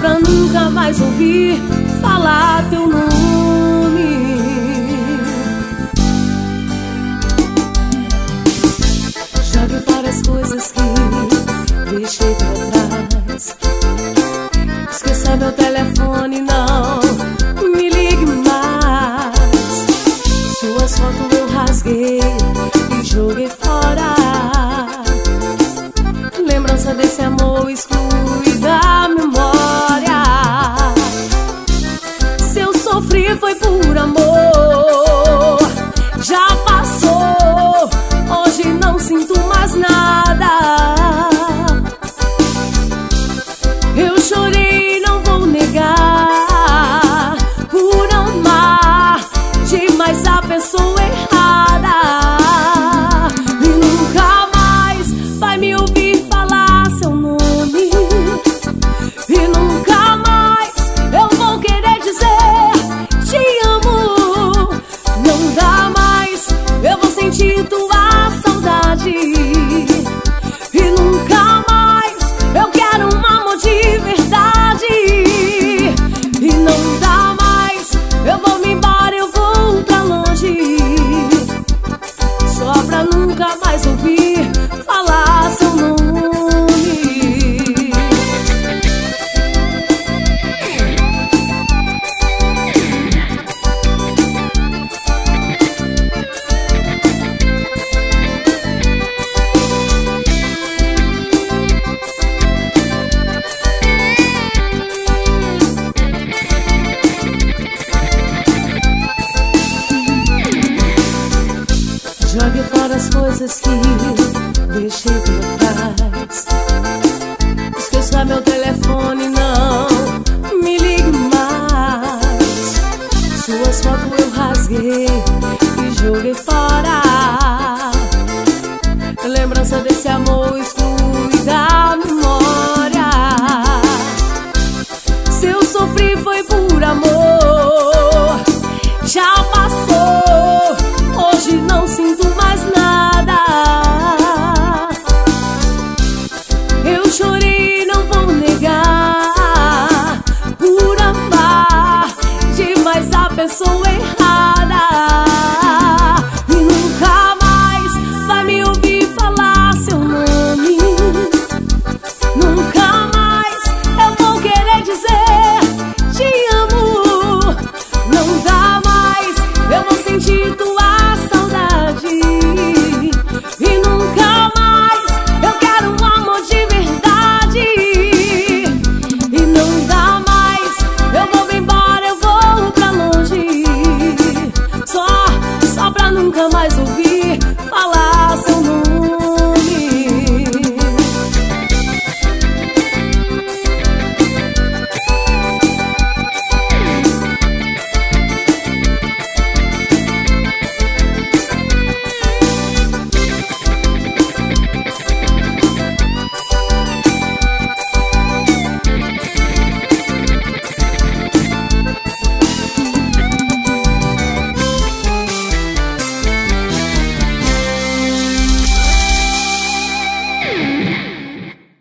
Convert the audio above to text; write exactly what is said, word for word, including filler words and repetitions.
pra nunca mais ouvir falar teu nome. Jogue fora as coisas que deixei pra trás. Esqueça meu telefone, não me ligue mais. Suas fotos eu rasguei e joguei fora. Lembrança desse amor exclui da memória. Se eu sofri foi por amor, já passou, hoje não sinto mais nada. Eu chorei, não vou negar, por amar demais a pessoa errada. E nunca mais vai me ouvir falar seu nome. E nunca mais eu vou querer dizer te amo. Não dá mais, eu vou sentir tua saudade. E nunca mais eu quero um amor de verdade. E não dá mais, eu vou me embora, eu vou pra longe, só pra nunca mais ouvir falar seu nome. Jogue fora as coisas que deixei pra trás. Esqueça meu telefone, não me ligue mais. Suas fotos eu rasguei e joguei fora. Lembrança desse amor excluído